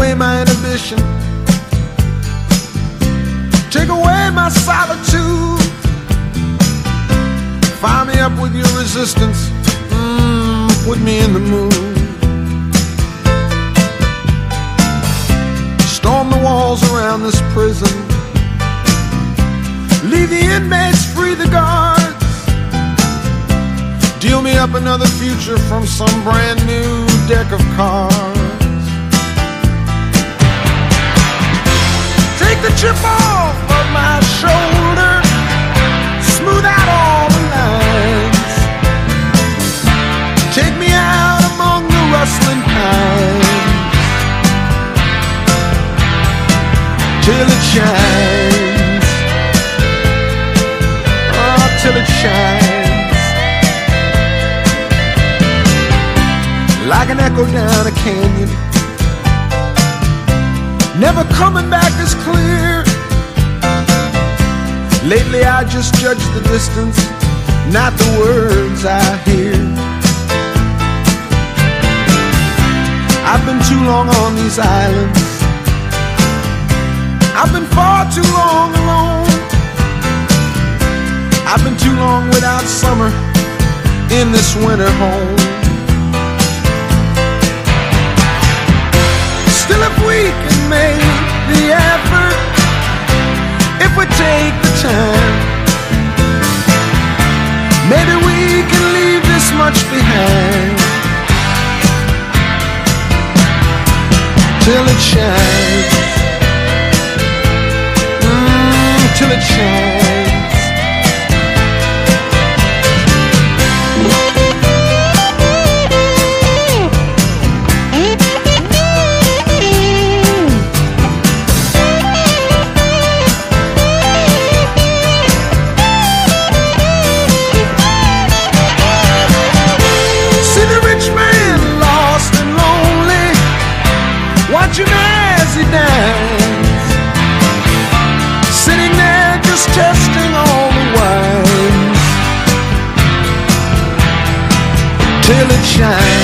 away my inhibition, take away my solitude. Fire me up with your resistance, put me in the mood. Storm the walls around this prison, leave the inmates free, the guards. Deal me up another future from some brand new deck of cards. Take the chip off of my shoulder, smooth out all the lines. Take me out among the rustling pines, till it shines, oh, till it shines. Like an echo down a canyon, never coming back as clear. Lately I just judge the distance, not the words I hear. I've been too long on these islands, I've been far too long alone. I've been too long without summer in this winter home. Still, if we can make the effort, if we take the time, maybe we can leave this much behind, till it shines, till it shines. Watching as he dines, sitting there just testing all the wines, till it shines.